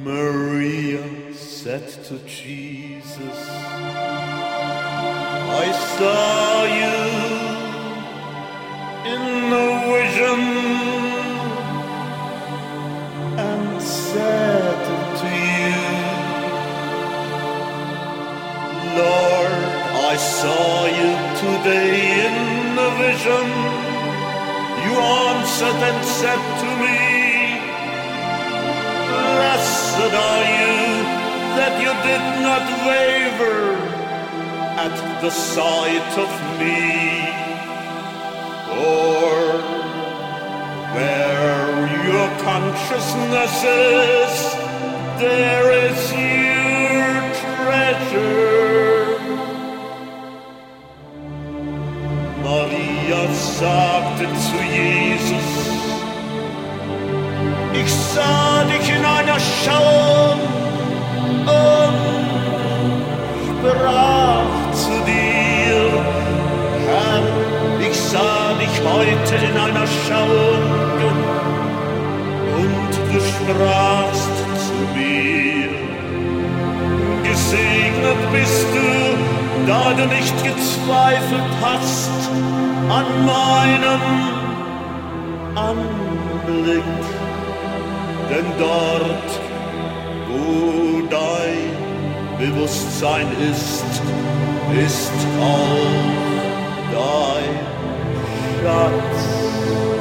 Maria said to Jesus, I saw you in a vision and said to you, Lord, I saw you today in a vision. You answered and said to me, blessed are you that you did not waver at the sight of me. For where your consciousness is, there is your treasure. Maria sagte zu Jesus, ich sah dich in einer Schauung und sprach zu dir, Herr, ich sah dich heute in einer Schauung und du sprachst zu mir. Gesegnet bist du, da du nicht gezweifelt hast an meinem Anblick. Denn dort, wo dein Bewusstsein ist, ist auch dein Schatz.